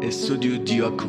استودیو دیاکو.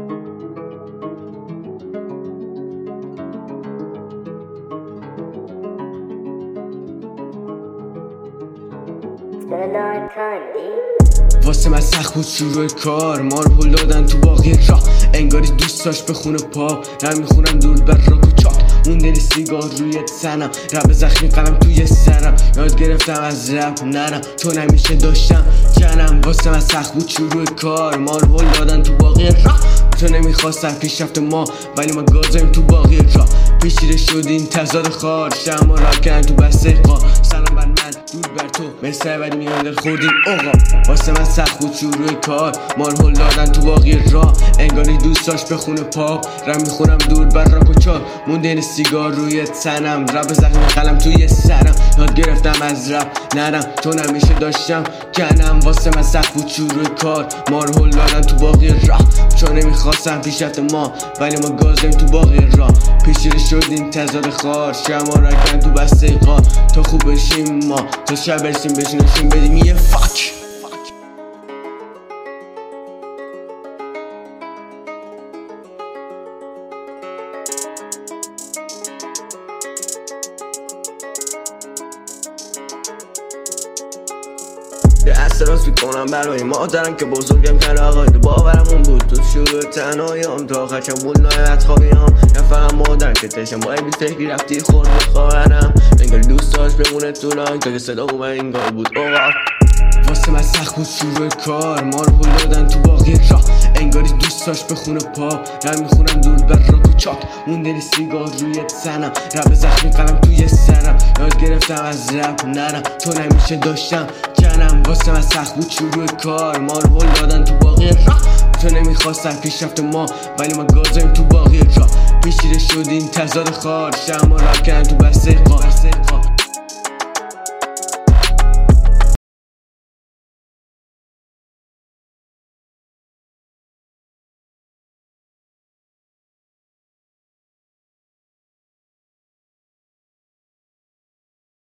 واسه من سخت بود شروع کار، ما رو پل دادن تو باقی راه، انگاری دوست داشت بخونه پا. رم میخونم دور بر راک و چاک، موندنی سیگار روی تنم، رب زخمی قلم توی سرم. یاد گرفتم از رپ نرم چون همیشه داشتم جنم. واسه من سخت بود شروع کار، ما رو پل دادن تو باقی راه، تو نمیخواستن پیشرفت ما ولی ما گازیم تو باقی راه. پیچیده شدیم تضاد خار، شما را کردن تو بسته قار. سلام بر من دور بر تو، مثل بعدی میان خوردیم اوقا. واسه من سخت بود شروع کار، ما رو هل دادن تو باقی راه، انگاری دوست داشت بخونه پاپ. رم میخورم دور بر راک و چاک، موندن سیگار روی تنم، رب زخمی قلم توی سرم. یاد گرفتم از رپ نرم چون همیشه داشتم کنم. واسه من سخت بود شروع کار، ما رو هل دادن تو باقی راه، چون نمیخواستم پیشرفت ما ولی ما گازیم تو باقی راه. پیچیده شدیم تضاد خار، شما را کردن تو بسته قار. تا خوب بشیم ما، تا شب برسیم بشینشیم بدیم یه فاک. یه اعتراض میکنم برای مادرم که بزرگم کرد عقاید باورمون بود. تو شروع تنهایی‌ام تا آخر چه بود نایت خوابی‌ام. نه فقط مادرم که تشم با بی فکری رفتی خورد خواهرم، انگار دوست داشت بمونه تو رنگ تا که صدا اومد انگار بود اوقات. واسه من سخت بود شروع کار، ما رو پل دادن تو باقی راه، انگاری دوست داشت بخونه پا. رم میخونم دور بر راک و چاک، موندنی سیگار روی تنم، رب زخمی قلم توی سرم. یاد گرفتم از رپ نرم چون همیشه داشتم جنم. واسه من سخت بود شروع کار، ما رو هل دادن تو باقی راه، تو نمیخواستن پیشرفت ما ولی ما گازیم تو باقی راه. پیچیده شدیم تضاد خار، شما را کردن تو بسته قار.